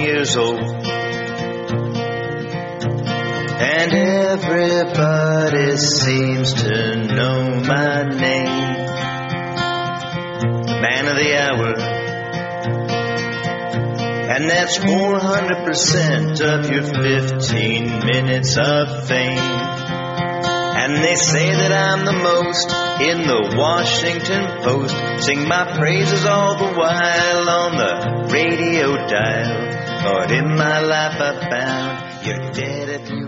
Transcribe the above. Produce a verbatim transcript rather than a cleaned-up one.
years old. And everybody seems to know my name, the man of the hour. And that's four hundred percent of your fifteen minutes of fame. And they say that I'm the most in the Washington Post. Sing my praises all the while on the radio dial. But in my life I found you're dead at